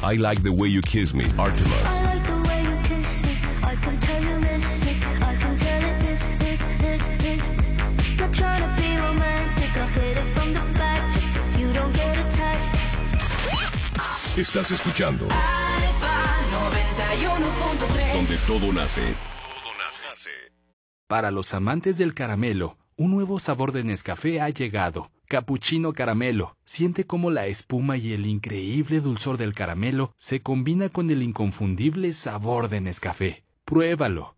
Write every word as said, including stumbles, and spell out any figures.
I Like the Way You Kiss Me, Artemus. I like the way you kiss me. I can tell you miss it. I can tell it this, this, this, this. Not trying to be romantic. I'll hit it from the back just so you don't get attached. Estás escuchando Alfa noventa y uno punto tres. donde todo nace. Todo nace. Para los amantes del caramelo, un nuevo sabor de Nescafé ha llegado. Cappuccino Caramelo. Siente cómo la espuma y el increíble dulzor del caramelo se combina con el inconfundible sabor de Nescafé. Pruébalo.